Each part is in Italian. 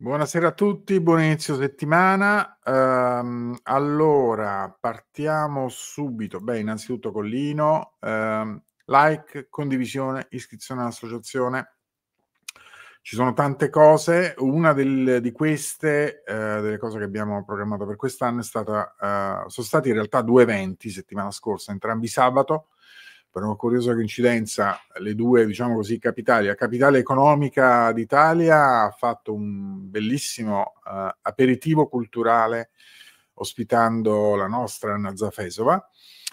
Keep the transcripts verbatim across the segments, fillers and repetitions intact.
Buonasera a tutti, buon inizio settimana. Ehm, allora, partiamo subito. Beh, innanzitutto con Lino, ehm, like, condivisione, iscrizione all'associazione. Ci sono tante cose. Una del, di queste, eh, delle cose che abbiamo programmato per quest'anno è stata, eh, sono stati in realtà due eventi settimana scorsa, entrambi sabato. Per una curiosa coincidenza, le due, diciamo così, capitali. La capitale economica d'Italia ha fatto un bellissimo uh, aperitivo culturale ospitando la nostra Anna Zafesova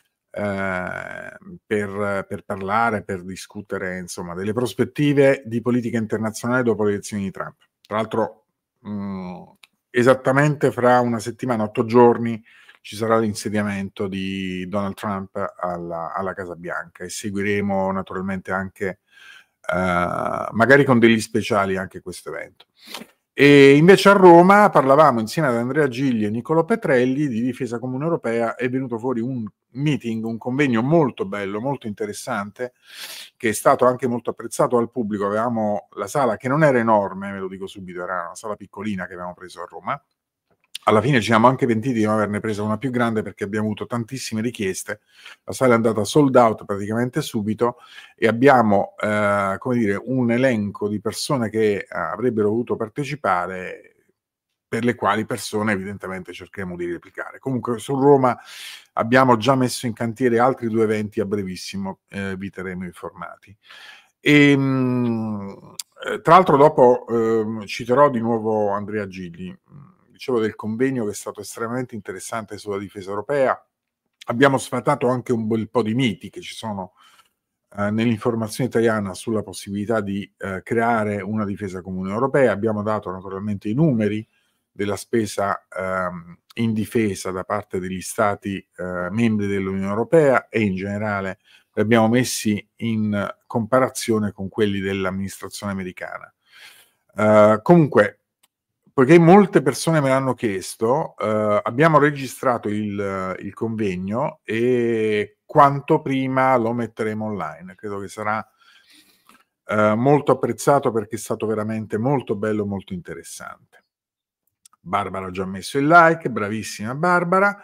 eh, per, per parlare, per discutere, insomma, delle prospettive di politica internazionale dopo le elezioni di Trump. Tra l'altro, mh, esattamente fra una settimana, otto giorni, ci sarà l'insediamento di Donald Trump alla, alla Casa Bianca e seguiremo naturalmente anche, uh, magari con degli speciali, anche questo evento. E invece a Roma parlavamo insieme ad Andrea Gigli e Nicolò Petrelli di difesa comune europea. È venuto fuori un meeting, un convegno molto bello, molto interessante, che è stato anche molto apprezzato dal pubblico. Avevamo la sala che non era enorme, ve lo dico subito, era una sala piccolina che avevamo preso a Roma. Alla fine ci siamo anche pentiti di non averne presa una più grande perché abbiamo avuto tantissime richieste. La sala è andata sold out praticamente subito e abbiamo, eh, come dire, un elenco di persone che eh, avrebbero voluto partecipare, per le quali persone evidentemente cercheremo di replicare. Comunque su Roma abbiamo già messo in cantiere altri due eventi a brevissimo, eh, vi terremo informati. E, mh, tra l'altro dopo eh, citerò di nuovo Andrea Gigli. Dicevo del convegno che è stato estremamente interessante sulla difesa europea. Abbiamo sfatato anche un bel po' di miti che ci sono eh, nell'informazione italiana sulla possibilità di eh, creare una difesa comune europea. Abbiamo dato naturalmente i numeri della spesa ehm, in difesa da parte degli stati eh, membri dell'Unione Europea e in generale li abbiamo messi in comparazione con quelli dell'amministrazione americana. Uh, comunque, poiché molte persone me l'hanno chiesto, uh, abbiamo registrato il, il convegno e quanto prima lo metteremo online. Credo che sarà uh, molto apprezzato perché è stato veramente molto bello, molto interessante. Barbara ha già messo il like, bravissima Barbara.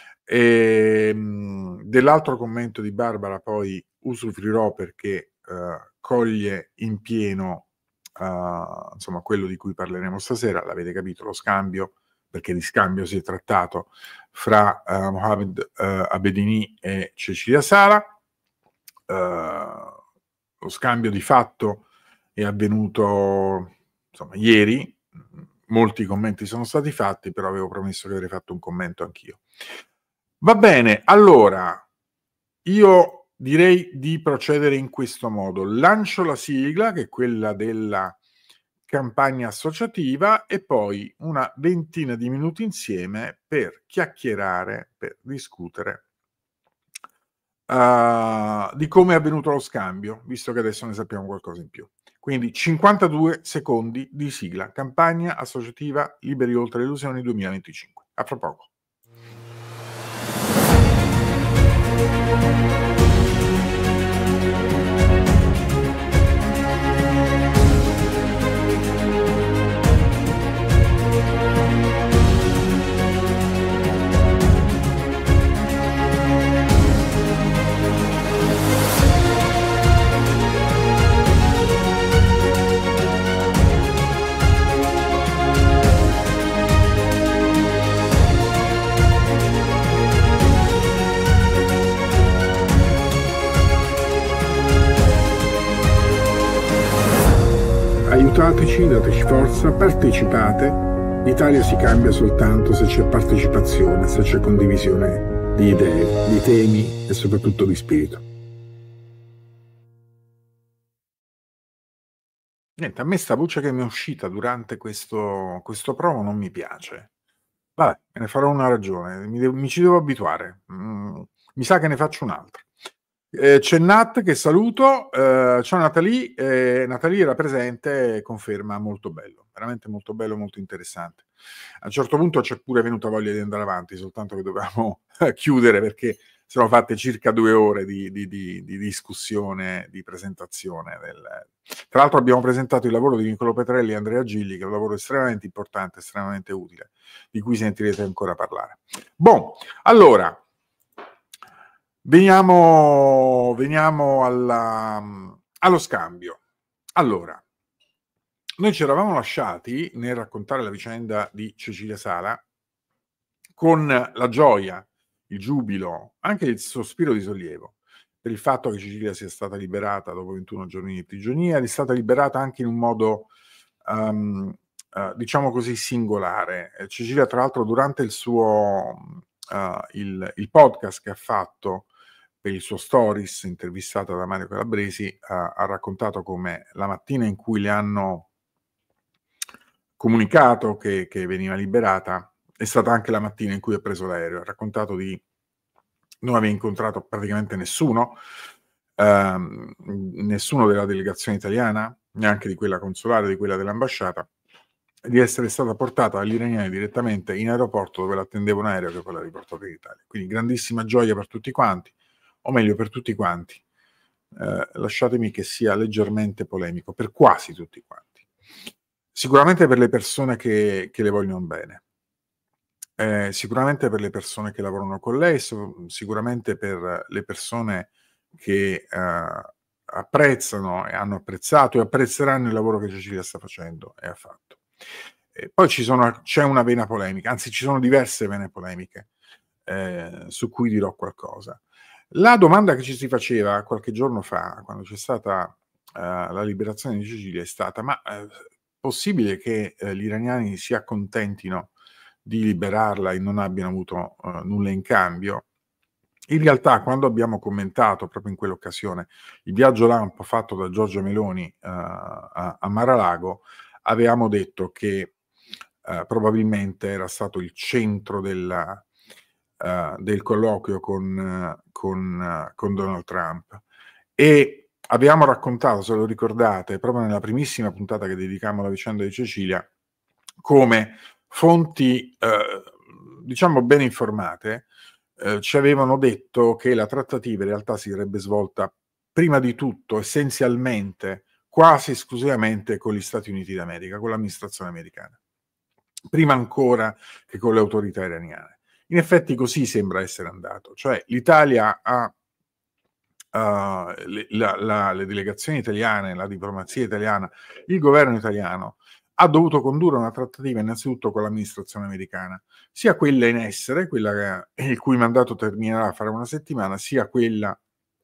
E, mh, dell'altro commento di Barbara poi usufruirò perché uh, coglie in pieno uh, insomma quello di cui parleremo stasera. L'avete capito, lo scambio, perché di scambio si è trattato fra uh, Mohamed uh, Abedini e Cecilia Sala. Uh, lo scambio di fatto è avvenuto insomma ieri. Molti commenti sono stati fatti, però avevo promesso che avrei fatto un commento anch'io. Va bene, allora io direi di procedere in questo modo. Lancio la sigla, che è quella della campagna associativa, e poi una ventina di minuti insieme per chiacchierare, per discutere uh, di come è avvenuto lo scambio, visto che adesso ne sappiamo qualcosa in più. Quindi cinquantadue secondi di sigla, campagna associativa Liberi oltre le illusioni duemilaventicinque. A fra poco. Aiutateci, dateci forza, partecipate. L'Italia si cambia soltanto se c'è partecipazione, se c'è condivisione di idee, di temi e soprattutto di spirito. Niente, a me sta voce che mi è uscita durante questo, questo promo non mi piace. Vabbè, me ne farò una ragione, mi, devo, mi ci devo abituare. Mm, mi sa che ne faccio un'altra. Eh, c'è Nat che saluto, eh, ciao Natalie, eh, Natalie era presente, conferma, molto bello, veramente molto bello, molto interessante. A un certo punto c'è pure venuta voglia di andare avanti, soltanto che dovevamo chiudere perché sono fatte circa due ore di, di, di, di discussione, di presentazione. Del... Tra l'altro abbiamo presentato il lavoro di Nicolò Petrelli e Andrea Gilli, che è un lavoro estremamente importante, estremamente utile, di cui sentirete ancora parlare. Bon, allora... Veniamo, veniamo alla, allo scambio. Allora, noi ci eravamo lasciati nel raccontare la vicenda di Cecilia Sala con la gioia, il giubilo, anche il sospiro di sollievo per il fatto che Cecilia sia stata liberata dopo ventuno giorni di prigionia, ed è stata liberata anche in un modo, um, uh, diciamo così, singolare. Cecilia, tra l'altro, durante il suo uh, il, il podcast che ha fatto per il suo stories, intervistata da Mario Calabresi, ha, ha raccontato come la mattina in cui le hanno comunicato che, che veniva liberata è stata anche la mattina in cui ha preso l'aereo. Ha raccontato di non aver incontrato praticamente nessuno, ehm, nessuno della delegazione italiana, neanche di quella consolare, di quella dell'ambasciata, di essere stata portata dagli iraniani direttamente in aeroporto, dove l'attendeva un aereo che poi l'ha riportata in Italia. Quindi grandissima gioia per tutti quanti, o meglio per tutti quanti, eh, lasciatemi che sia leggermente polemico, per quasi tutti quanti. Sicuramente per le persone che, che le vogliono bene, eh, sicuramente per le persone che lavorano con lei, so, sicuramente per le persone che eh, apprezzano e hanno apprezzato e apprezzeranno il lavoro che Cecilia sta facendo e ha fatto. E poi ci sono, c'è una vena polemica, anzi ci sono diverse vene polemiche eh, su cui dirò qualcosa. La domanda che ci si faceva qualche giorno fa, quando c'è stata uh, la liberazione di Cecilia, è stata: ma è uh, possibile che uh, gli iraniani si accontentino di liberarla e non abbiano avuto uh, nulla in cambio? In realtà, quando abbiamo commentato proprio in quell'occasione il viaggio lampo fatto da Giorgia Meloni uh, a, a Mar-a-Lago, avevamo detto che uh, probabilmente era stato il centro della Uh, del colloquio con, uh, con, uh, con Donald Trump, e abbiamo raccontato, se lo ricordate, proprio nella primissima puntata che dedicammo alla vicenda di Cecilia, come fonti uh, diciamo ben informate uh, ci avevano detto che la trattativa in realtà si sarebbe svolta prima di tutto, essenzialmente, quasi esclusivamente con gli Stati Uniti d'America, con l'amministrazione americana, prima ancora che con le autorità iraniane. In effetti così sembra essere andato, cioè l'Italia ha uh, le, la, la, le delegazioni italiane, la diplomazia italiana, il governo italiano ha dovuto condurre una trattativa innanzitutto con l'amministrazione americana, sia quella in essere, quella che, il cui mandato terminerà fra una settimana, sia quella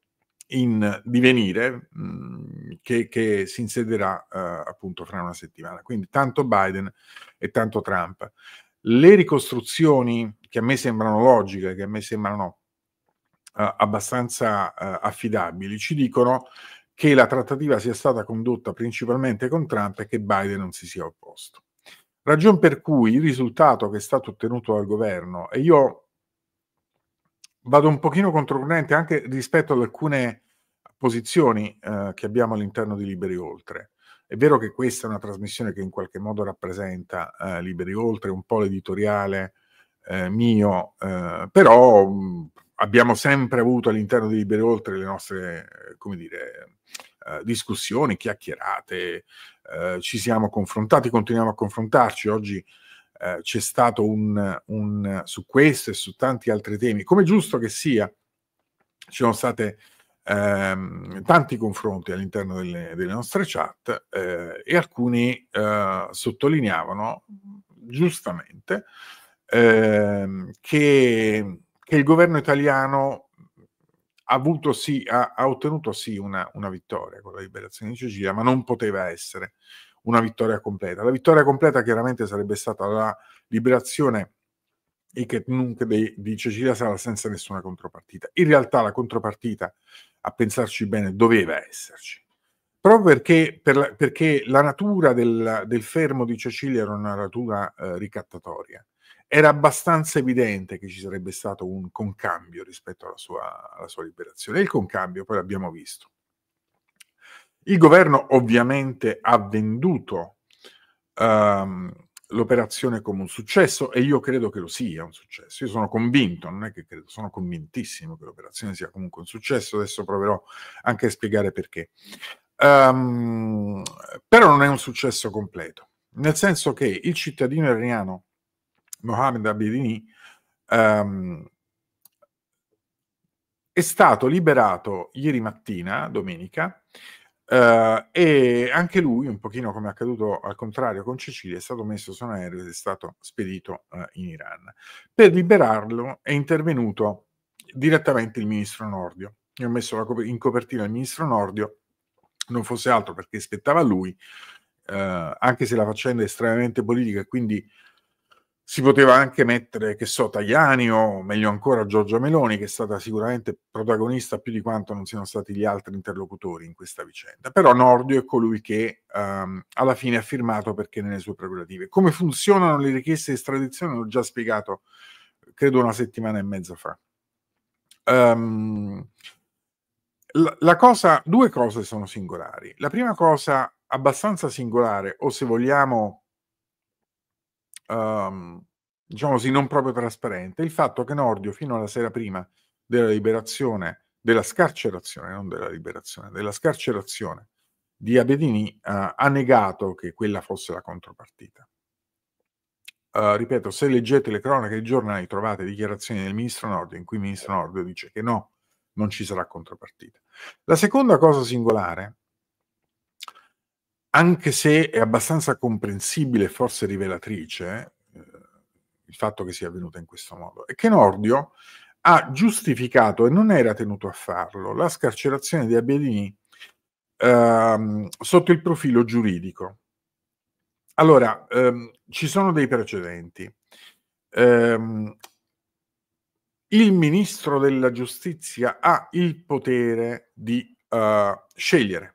in divenire mh, che, che si insederà uh, appunto fra una settimana. Quindi tanto Biden e tanto Trump. Le ricostruzioni che a me sembrano logiche, che a me sembrano uh, abbastanza uh, affidabili, ci dicono che la trattativa sia stata condotta principalmente con Trump e che Biden non si sia opposto. Ragion per cui il risultato che è stato ottenuto dal governo, e io vado un pochino controcorrente anche rispetto ad alcune posizioni uh, che abbiamo all'interno di Liberi Oltre. È vero che questa è una trasmissione che in qualche modo rappresenta eh, Liberi Oltre, un po' l'editoriale eh, mio, eh, però mh, abbiamo sempre avuto all'interno di Liberi Oltre le nostre, eh, come dire, eh, discussioni, chiacchierate, eh, ci siamo confrontati, continuiamo a confrontarci. Oggi eh, c'è stato un, un, su questo e su tanti altri temi, come giusto che sia, ci sono state Ehm, tanti confronti all'interno delle, delle nostre chat eh, e alcuni eh, sottolineavano giustamente eh, che, che il governo italiano ha, avuto sì, ha, ha ottenuto sì una, una vittoria con la liberazione di Cecilia, ma non poteva essere una vittoria completa. La vittoria completa chiaramente sarebbe stata la liberazione e che nunca di, di Cecilia Sala senza nessuna contropartita. In realtà la contropartita, a pensarci bene, doveva esserci, proprio perché, per la, perché la natura del, del fermo di Cecilia era una natura eh, ricattatoria, era abbastanza evidente che ci sarebbe stato un concambio rispetto alla sua, alla sua liberazione. E il concambio poi l'abbiamo visto. Il governo ovviamente ha venduto um, l'operazione come un successo, e io credo che lo sia un successo. Io sono convinto, non è che credo, sono convintissimo che l'operazione sia comunque un successo. Adesso proverò anche a spiegare perché. Um, però non è un successo completo, nel senso che il cittadino iraniano Mohammed Abedini um, è stato liberato ieri mattina, domenica, Uh, e anche lui, un pochino come è accaduto al contrario con Cecilia, è stato messo su un aereo ed è stato spedito uh, in Iran. Per liberarlo è intervenuto direttamente il ministro Nordio. Io ho messo la cop- in copertina il ministro Nordio, non fosse altro perché spettava a lui, uh, anche se la faccenda è estremamente politica e quindi si poteva anche mettere, che so, Tajani o meglio ancora Giorgia Meloni, che è stata sicuramente protagonista più di quanto non siano stati gli altri interlocutori in questa vicenda. Però Nordio è colui che um, alla fine ha firmato perché nelle sue prerogative. Come funzionano le richieste di estradizione l'ho già spiegato, credo una settimana e mezza fa. Um, la, la cosa, due cose sono singolari. La prima cosa abbastanza singolare, o se vogliamo Um, diciamo così, non proprio trasparente, il fatto che Nordio fino alla sera prima della liberazione, della scarcerazione, non della liberazione, della scarcerazione di Abedini uh, ha negato che quella fosse la contropartita. Uh, ripeto, se leggete le cronache dei giornali trovate dichiarazioni del ministro Nordio in cui il ministro Nordio dice che no, non ci sarà contropartita. La seconda cosa singolare, anche se è abbastanza comprensibile e forse rivelatrice, eh, il fatto che sia avvenuta in questo modo, è che Nordio ha giustificato, e non era tenuto a farlo, la scarcerazione di Abedini ehm, sotto il profilo giuridico. Allora, ehm, ci sono dei precedenti. Ehm, il ministro della giustizia ha il potere di uh, scegliere,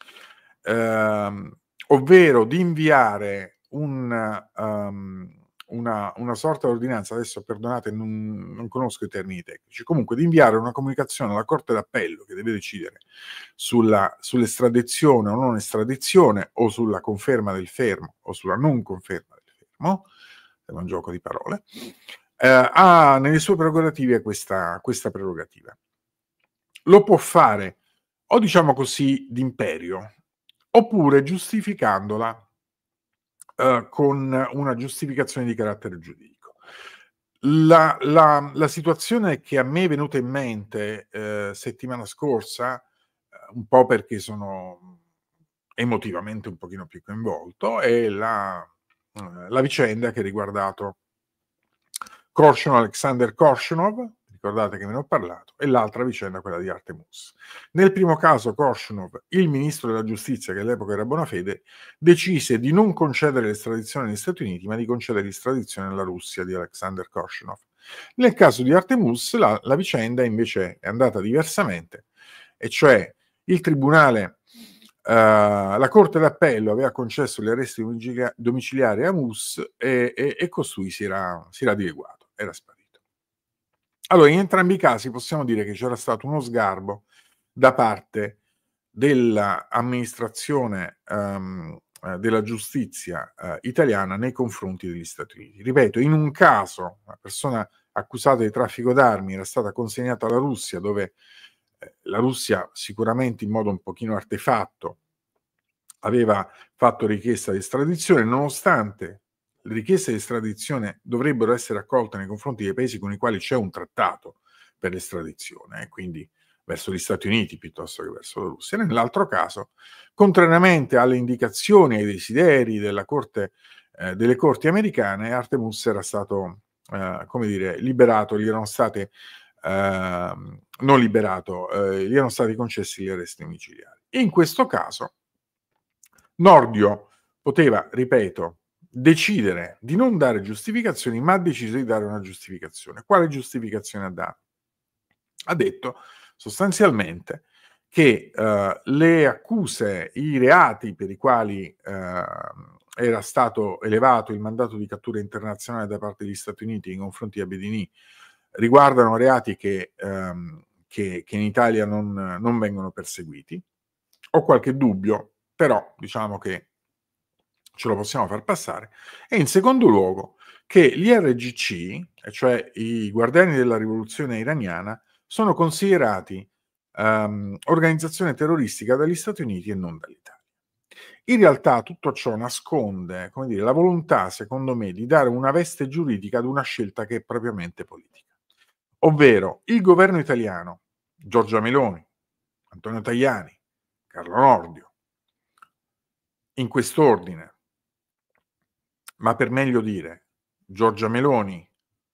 Uh, ovvero di inviare un, um, una, una sorta di ordinanza, adesso perdonate non, non conosco i termini tecnici, comunque di inviare una comunicazione alla Corte d'Appello che deve decidere sulla, sull'estradizione o non estradizione, o sulla conferma del fermo o sulla non conferma del fermo, è un gioco di parole, uh, ha nelle sue prerogative questa, questa prerogativa. Lo può fare o diciamo così d'imperio, oppure giustificandola uh, con una giustificazione di carattere giuridico. La, la, la situazione che a me è venuta in mente eh, settimana scorsa, eh, un po' perché sono emotivamente un pochino più coinvolto, è la, eh, la vicenda che ha riguardato Korshunov, Alexander Korshunov, ricordate che ve ne ho parlato, e l'altra vicenda, quella di Artemus. Nel primo caso Korshunov, il ministro della giustizia, che all'epoca era Bonafede, decise di non concedere l'estradizione negli Stati Uniti, ma di concedere l'estradizione alla Russia di Alexander Korshunov. Nel caso di Artemus la, la vicenda invece è andata diversamente, e cioè il tribunale, uh, la Corte d'Appello aveva concesso gli arresti domiciliari a Mus e, e, e costui si era, si era dileguato, era sparito. Allora, in entrambi i casi possiamo dire che c'era stato uno sgarbo da parte dell'amministrazione um, della giustizia uh, italiana nei confronti degli Stati Uniti. Ripeto, in un caso una persona accusata di traffico d'armi era stata consegnata alla Russia, dove eh, la Russia sicuramente in modo un pochino artefatto aveva fatto richiesta di estradizione, nonostante le richieste di estradizione dovrebbero essere accolte nei confronti dei paesi con i quali c'è un trattato per l'estradizione, eh, quindi verso gli Stati Uniti piuttosto che verso la Russia. Nell'altro caso, contrariamente alle indicazioni e ai desideri della corte, eh, delle corti americane, Artemus era stato, eh, come dire, liberato, gli erano state, eh, non liberato, eh, gli erano stati concessi gli arresti domiciliari. In questo caso, Nordio poteva, ripeto, decidere di non dare giustificazioni, ma ha deciso di dare una giustificazione. Quale giustificazione ha dato? Ha detto sostanzialmente che uh, le accuse, i reati per i quali uh, era stato elevato il mandato di cattura internazionale da parte degli Stati Uniti nei confronti di Abedini riguardano reati che, ehm, che, che in Italia non, non vengono perseguiti. Ho qualche dubbio, però diciamo che ce lo possiamo far passare. E in secondo luogo che gli R G C, cioè i guardiani della rivoluzione iraniana, sono considerati um, organizzazione terroristica dagli Stati Uniti e non dall'Italia. In realtà tutto ciò nasconde, come dire, la volontà, secondo me, di dare una veste giuridica ad una scelta che è propriamente politica. Ovvero il governo italiano, Giorgia Meloni, Antonio Tajani, Carlo Nordio, in quest'ordine, ma per meglio dire, Giorgia Meloni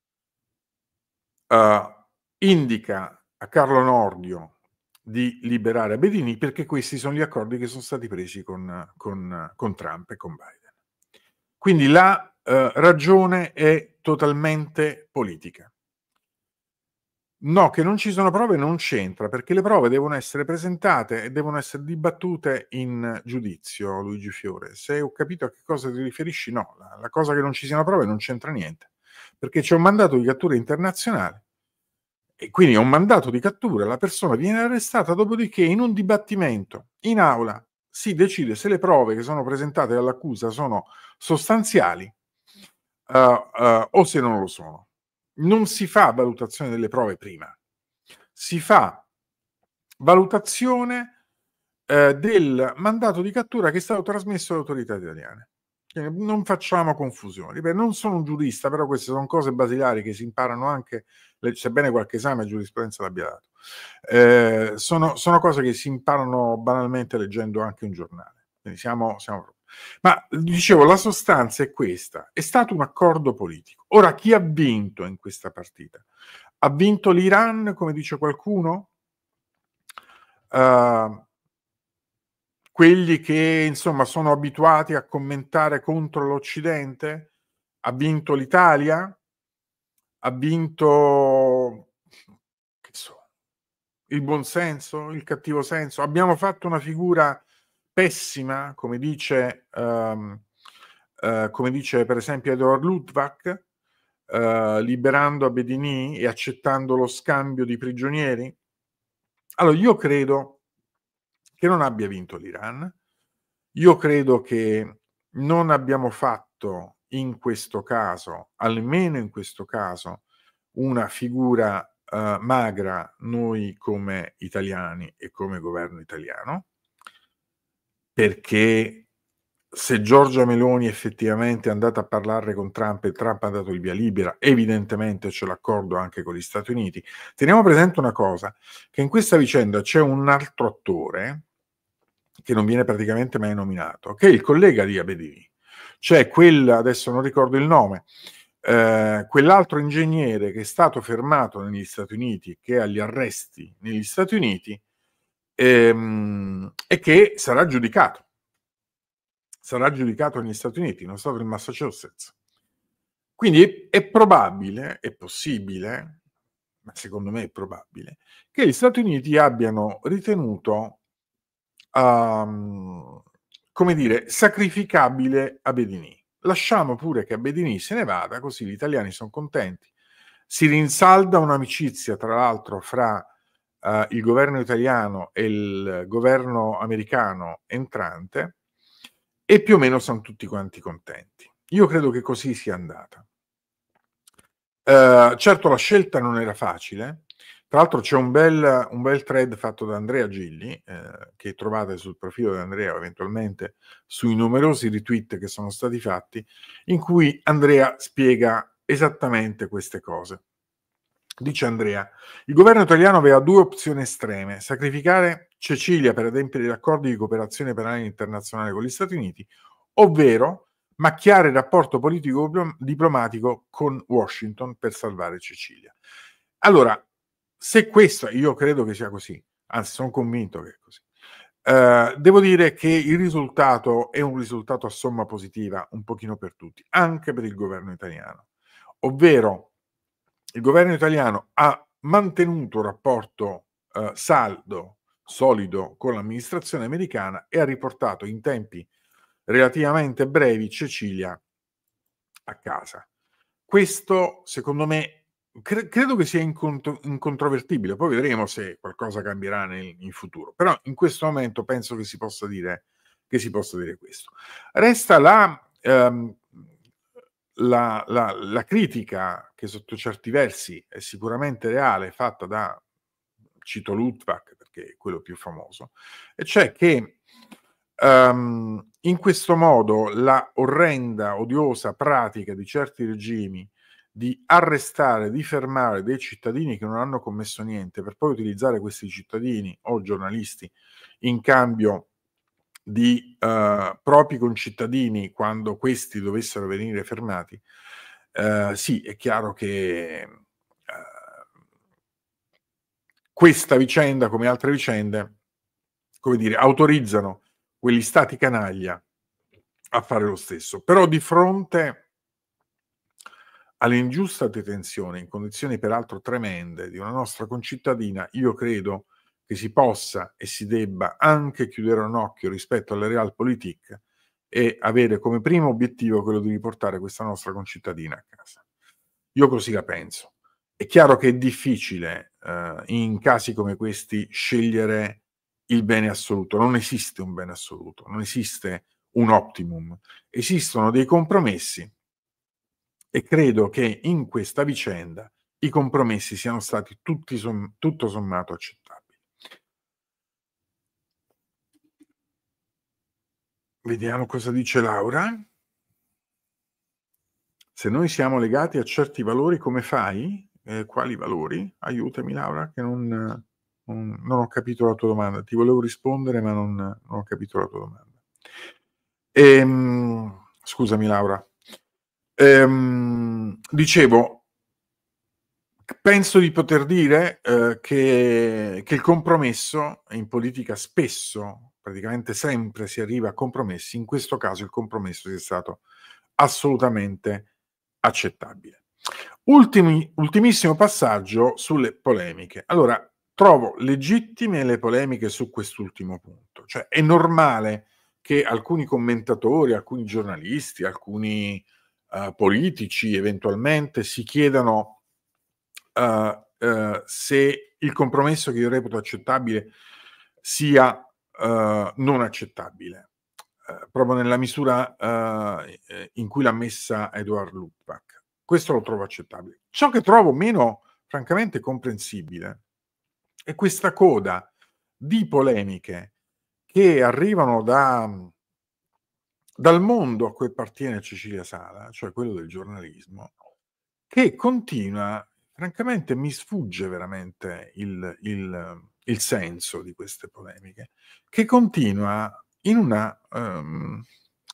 uh, indica a Carlo Nordio di liberare Abedini perché questi sono gli accordi che sono stati presi con, con, con Trump e con Biden. Quindi la uh, ragione è totalmente politica. No, che non ci sono prove non c'entra, perché le prove devono essere presentate e devono essere dibattute in giudizio, Luigi Fiore. Se ho capito a che cosa ti riferisci, no, la, la cosa che non ci siano prove non c'entra niente, perché c'è un mandato di cattura internazionale e quindi è un mandato di cattura, la persona viene arrestata, dopodiché in un dibattimento in aula si decide se le prove che sono presentate dall'accusa sono sostanziali uh, uh, o se non lo sono. Non si fa valutazione delle prove prima, si fa valutazione eh, del mandato di cattura che è stato trasmesso alle autorità italiane. Quindi non facciamo confusioni. Beh, non sono un giurista, però queste sono cose basilari che si imparano anche, sebbene qualche esame di giurisprudenza l'abbia dato. Eh, sono, sono cose che si imparano banalmente leggendo anche un giornale. Quindi siamo, siamo... Ma dicevo, la sostanza è questa, è stato un accordo politico. Ora, chi ha vinto in questa partita? Ha vinto l'Iran, come dice qualcuno? Uh, quelli che, insomma, sono abituati a commentare contro l'Occidente? Ha vinto l'Italia? Ha vinto, che so, il buon senso, il cattivo senso? Abbiamo fatto una figura pessima, come dice, um, uh, come dice per esempio Edward Luttwak, uh, liberando Abedini e accettando lo scambio di prigionieri? Allora, io credo che non abbia vinto l'Iran, io credo che non abbiamo fatto in questo caso, almeno in questo caso, una figura uh, magra noi come italiani e come governo italiano, perché se Giorgia Meloni effettivamente è andata a parlare con Trump e Trump ha dato il via libera, evidentemente c'è l'accordo anche con gli Stati Uniti. Teniamo presente una cosa, che in questa vicenda c'è un altro attore che non viene praticamente mai nominato, che è il collega di Abedini, cioè quel, adesso non ricordo il nome, eh, quell'altro ingegnere che è stato fermato negli Stati Uniti, che è agli arresti negli Stati Uniti, ehm, e che sarà giudicato. sarà giudicato negli Stati Uniti, non stato in Massachusetts. Quindi è, è probabile, è possibile, ma secondo me è probabile, che gli Stati Uniti abbiano ritenuto, um, come dire, sacrificabile Abedini. Lasciamo pure che Abedini se ne vada, così gli italiani sono contenti. Si rinsalda un'amicizia, tra l'altro, fra uh, il governo italiano e il governo americano entrante, e più o meno sono tutti quanti contenti. Io credo che così sia andata. Uh, certo la scelta non era facile, tra l'altro c'è un bel, un bel thread fatto da Andrea Gilli, eh, che trovate sul profilo di Andrea, eventualmente sui numerosi retweet che sono stati fatti, in cui Andrea spiega esattamente queste cose. Dice Andrea, il governo italiano aveva due opzioni estreme: sacrificare Cecilia per adempiere gli accordi di cooperazione penale internazionale con gli Stati Uniti, ovvero macchiare il rapporto politico-diplomatico con Washington per salvare Cecilia. Allora, se questo, io credo che sia così, anzi sono convinto che è così, eh, devo dire che il risultato è un risultato a somma positiva un pochino per tutti, anche per il governo italiano, ovvero il governo italiano ha mantenuto un rapporto eh, saldo, solido con l'amministrazione americana e ha riportato in tempi relativamente brevi, Cecilia a casa. Questo, secondo me, cre- credo che sia incont- incontrovertibile, poi vedremo se qualcosa cambierà nel, in futuro, però in questo momento penso che si possa dire, che si possa dire questo. Resta la, ehm, la, la, la critica che sotto certi versi è sicuramente reale, fatta da, cito Luttwak perché è quello più famoso, e cioè che um, in questo modo la orrenda, odiosa pratica di certi regimi di arrestare, di fermare dei cittadini che non hanno commesso niente per poi utilizzare questi cittadini o giornalisti in cambio di uh, propri concittadini quando questi dovessero venire fermati, uh, sì, è chiaro che uh, questa vicenda, come altre vicende, come dire, autorizzano quegli stati canaglia a fare lo stesso. Però di fronte all'ingiusta detenzione, in condizioni peraltro tremende, di una nostra concittadina, io credo che si possa e si debba anche chiudere un occhio rispetto alle realpolitik e avere come primo obiettivo quello di riportare questa nostra concittadina a casa. Io così la penso. È chiaro che è difficile eh, in casi come questi scegliere il bene assoluto. Non esiste un bene assoluto, non esiste un optimum. Esistono dei compromessi e credo che in questa vicenda i compromessi siano stati tutti som- tutto sommato accettabili. Vediamo cosa dice Laura. Se noi siamo legati a certi valori, come fai? Eh, quali valori? Aiutami Laura, che non, non, non ho capito la tua domanda. Ti volevo rispondere, ma non, non ho capito la tua domanda. Ehm, scusami Laura. Ehm, dicevo, penso di poter dire eh, che, che il compromesso, in politica spesso, praticamente sempre si arriva a compromessi, in questo caso il compromesso sia stato assolutamente accettabile. Ultimi, ultimissimo passaggio sulle polemiche. Allora, trovo legittime le polemiche su quest'ultimo punto. Cioè, è normale che alcuni commentatori, alcuni giornalisti, alcuni uh, politici eventualmente si chiedano uh, uh, se il compromesso che io reputo accettabile sia uh, non accettabile. Uh, proprio nella misura uh, in cui l'ha messa Edward Luttwak. Questo lo trovo accettabile. Ciò che trovo meno, francamente, comprensibile è questa coda di polemiche che arrivano da, dal mondo a cui appartiene Cecilia Sala, cioè quello del giornalismo, che continua, francamente mi sfugge veramente il, il, il senso di queste polemiche, che continua in una um,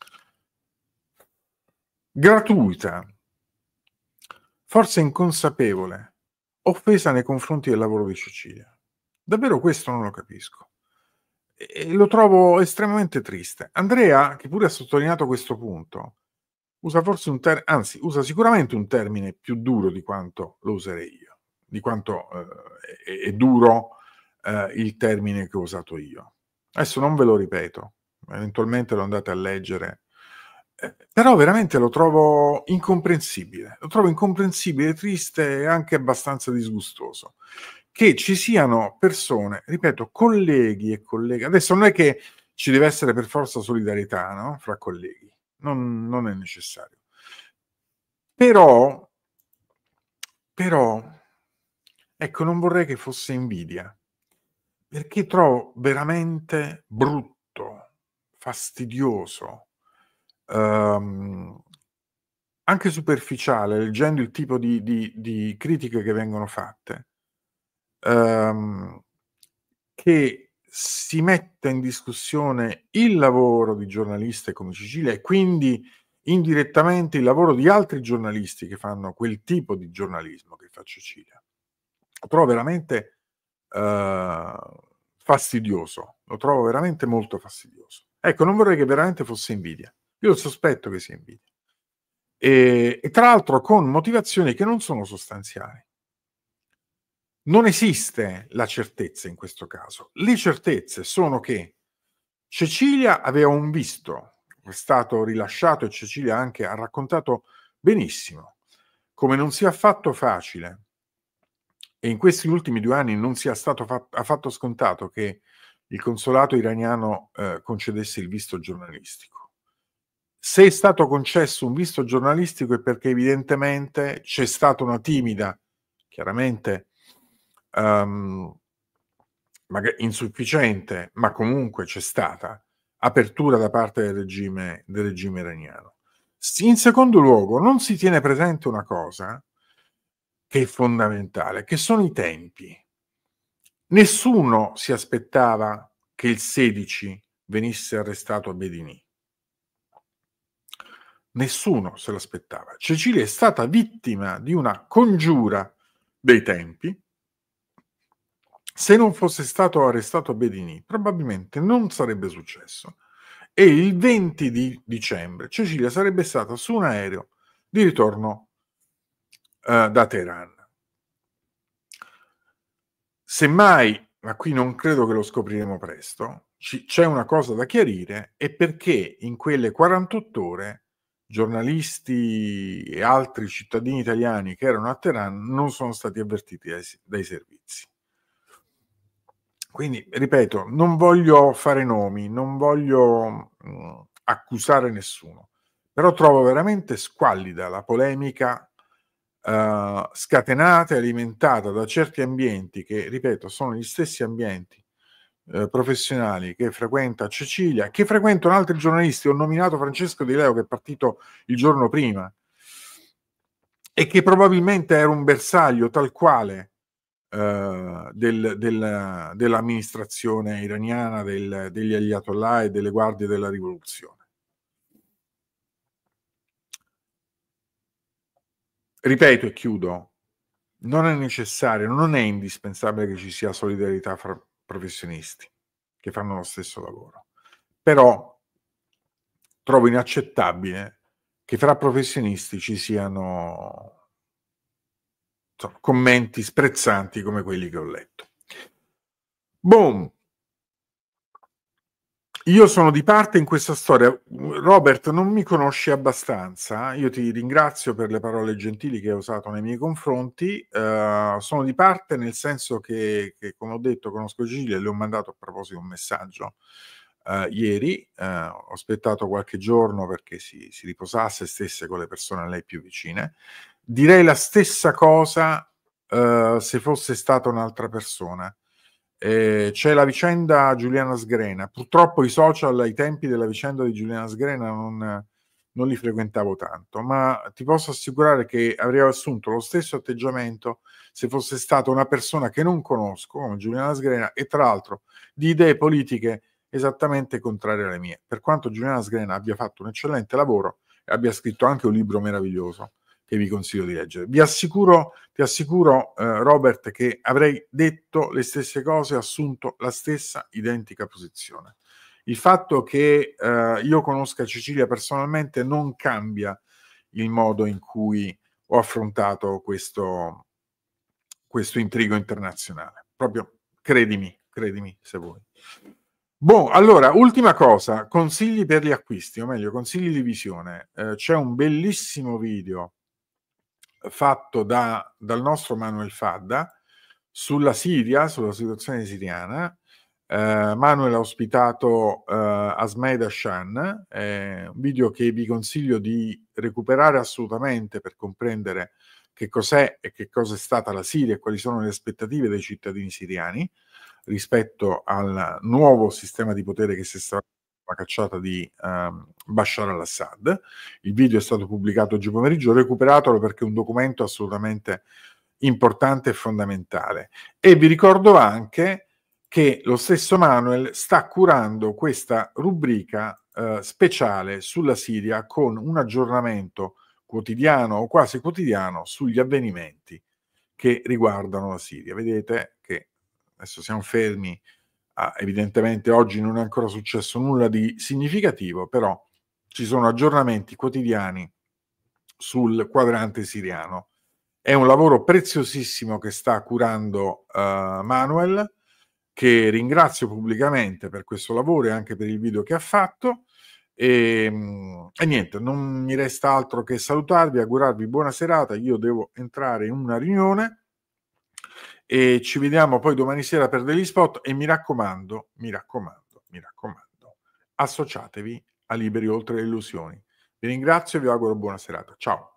gratuita, forse inconsapevole, offesa nei confronti del lavoro di Cecilia. Davvero questo non lo capisco. E lo trovo estremamente triste. Andrea, che pure ha sottolineato questo punto, usa forse un termine, anzi, usa sicuramente un termine più duro di quanto lo userei io, di quanto eh, è, è duro eh, il termine che ho usato io. Adesso non ve lo ripeto, eventualmente lo andate a leggere. Eh, però veramente lo trovo incomprensibile, lo trovo incomprensibile, triste e anche abbastanza disgustoso che ci siano persone, ripeto, colleghi e colleghe. Adesso non è che ci deve essere per forza solidarietà, no? Fra colleghi, non, non è necessario. Però, però, ecco, non vorrei che fosse invidia, perché trovo veramente brutto, fastidioso, Um, anche superficiale, leggendo il tipo di, di, di critiche che vengono fatte, um, che si metta in discussione il lavoro di giornaliste come Cecilia e quindi indirettamente il lavoro di altri giornalisti che fanno quel tipo di giornalismo che fa Cecilia. Lo trovo veramente uh, fastidioso, lo trovo veramente molto fastidioso. Ecco, non vorrei che veramente fosse invidia. Io sospetto che sia invidia. E, e tra l'altro con motivazioni che non sono sostanziali. Non esiste la certezza in questo caso. Le certezze sono che Cecilia aveva un visto, è stato rilasciato e Cecilia anche ha raccontato benissimo come non sia affatto facile e in questi ultimi due anni non sia stato fatto, affatto scontato che il consolato iraniano eh, concedesse il visto giornalistico. Se è stato concesso un visto giornalistico è perché evidentemente c'è stata una timida, chiaramente um, magari insufficiente, ma comunque c'è stata apertura da parte del regime, del regime iraniano. In secondo luogo, non si tiene presente una cosa che è fondamentale, che sono i tempi. Nessuno si aspettava che il sedici venisse arrestato Bedini. Nessuno se l'aspettava. Cecilia è stata vittima di una congiura dei tempi. Se non fosse stato arrestato Bedini, probabilmente non sarebbe successo. E il venti di dicembre Cecilia sarebbe stata su un aereo di ritorno uh, da Teheran. Semmai, ma qui non credo che lo scopriremo presto, c- c'è una cosa da chiarire, è perché in quelle quarantotto ore giornalisti e altri cittadini italiani che erano a Teheran non sono stati avvertiti dai, dai servizi. Quindi, ripeto, non voglio fare nomi, non voglio mh, accusare nessuno, però trovo veramente squallida la polemica Uh, scatenata e alimentata da certi ambienti che, ripeto, sono gli stessi ambienti uh, professionali che frequenta Cecilia, che frequentano altri giornalisti. Ho nominato Francesco Di Leo, che è partito il giorno prima e che probabilmente era un bersaglio tal quale uh, del, del, dell'amministrazione iraniana, del, degli ayatollah e delle guardie della rivoluzione. Ripeto e chiudo, non è necessario, non è indispensabile che ci sia solidarietà fra professionisti che fanno lo stesso lavoro, però trovo inaccettabile che fra professionisti ci siano insomma, commenti sprezzanti come quelli che ho letto. Boom! Io sono di parte in questa storia. Robert, non mi conosci abbastanza. Io ti ringrazio per le parole gentili che hai usato nei miei confronti. Uh, sono di parte nel senso che, che, come ho detto, conosco Cecilia e le ho mandato a proposito un messaggio uh, ieri. Uh, ho aspettato qualche giorno perché si, si riposasse e stesse con le persone a lei più vicine. Direi la stessa cosa uh, se fosse stata un'altra persona. Eh, c'è la vicenda Giuliana Sgrena. Purtroppo i social ai tempi della vicenda di Giuliana Sgrena non, non li frequentavo tanto, ma ti posso assicurare che avrei assunto lo stesso atteggiamento se fosse stata una persona che non conosco come Giuliana Sgrena e tra l'altro di idee politiche esattamente contrarie alle mie, per quanto Giuliana Sgrena abbia fatto un eccellente lavoro e abbia scritto anche un libro meraviglioso che vi consiglio di leggere. Vi assicuro, ti assicuro, eh, Robert, che avrei detto le stesse cose, assunto la stessa identica posizione. Il fatto che eh, io conosca Cecilia personalmente non cambia il modo in cui ho affrontato questo, questo intrigo internazionale. Proprio credimi, credimi se vuoi. Boh, allora, ultima cosa, consigli per gli acquisti, o meglio, consigli di visione. Eh, c'è un bellissimo video fatto da, dal nostro Manuel Fadda sulla Siria, sulla situazione siriana. Eh, Manuel ha ospitato eh, Asmaed Hashan, eh, un video che vi consiglio di recuperare assolutamente per comprendere che cos'è e che cosa è stata la Siria e quali sono le aspettative dei cittadini siriani rispetto al nuovo sistema di potere che si è stato la cacciata di um, Bashar al-Assad. Il video è stato pubblicato oggi pomeriggio, recuperatelo perché è un documento assolutamente importante e fondamentale. E vi ricordo anche che lo stesso Manuel sta curando questa rubrica uh, speciale sulla Siria con un aggiornamento quotidiano o quasi quotidiano sugli avvenimenti che riguardano la Siria. Vedete che adesso siamo fermi. Ah, evidentemente oggi non è ancora successo nulla di significativo, però ci sono aggiornamenti quotidiani sul quadrante siriano. È un lavoro preziosissimo che sta curando uh, Manuel, che ringrazio pubblicamente per questo lavoro e anche per il video che ha fatto. E, e niente, non mi resta altro che salutarvi, augurarvi buona serata. Io devo entrare in una riunione e ci vediamo poi domani sera per degli spot. E mi raccomando, mi raccomando, mi raccomando, associatevi a Liberi Oltre le Illusioni. Vi ringrazio e vi auguro buona serata. Ciao.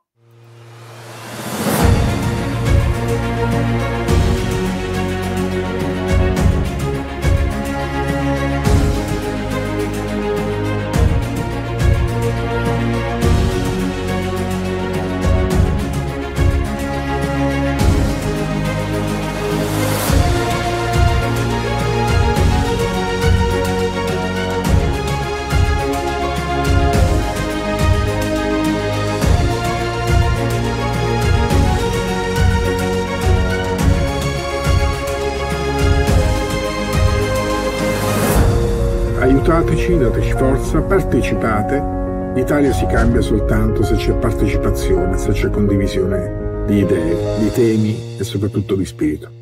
Aiutateci, dateci forza, partecipate. L'Italia si cambia soltanto se c'è partecipazione, se c'è condivisione di idee, di temi e soprattutto di spirito.